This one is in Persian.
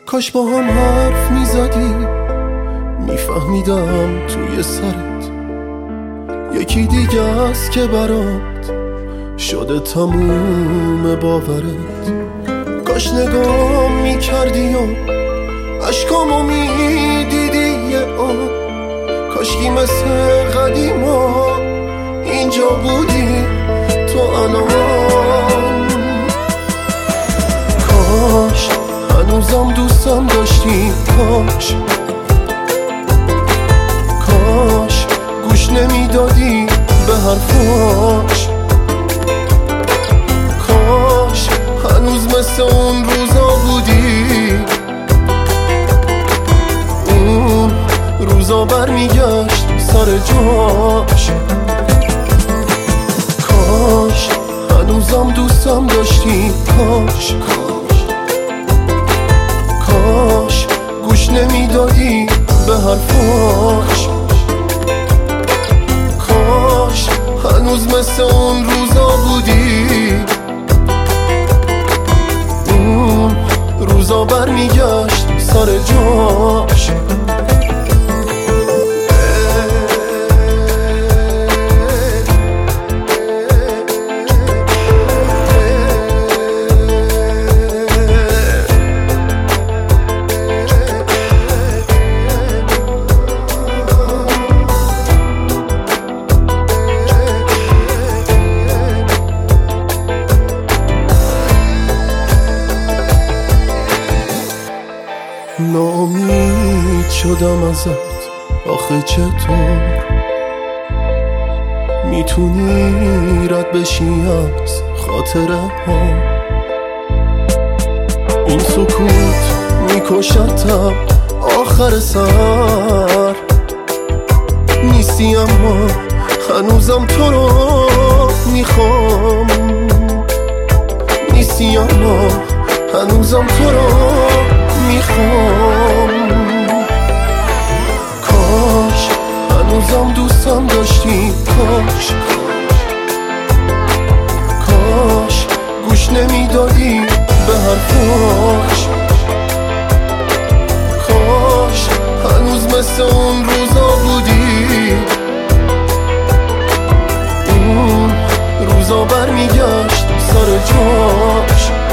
کاش با هم حرف میزدی، میفهمیدم توی سرت یکی دیگه است که برات شده تموم باورت. کاش نگاه میکردی و عشقامو میدیدی یه آن، کاشکی مثل قدیما اینجا بودی تو الان. کاش هنوزم دوستم داشتی، کاش گوش نمیدادی به حرفاش، کاش هنوز مثل اون روزا بودی، اون روزا برمیگشت سر جاش. کاش هنوزم دوستم داشتی، کاش گوش نمیدادی به حرفاش، کاش هنوز مثل اون روزا بودی، اون روزا برمیگشت سر جاش. ناامید شدم ازت، آخه چطور میتونی رد بشی از خاطره ها؟ این سکوت میکشتم آخر سر، نیستی اما هنوزم تو رو میخوام، نیستی اما هنوزم تو رو میخوام. کاش هنوزم دوستم داشتی، کاش گوش نمیدادی به حرفاش، کاش هنوز مثل اون روزا بودی، اون روزا برمیگشت سر جاش.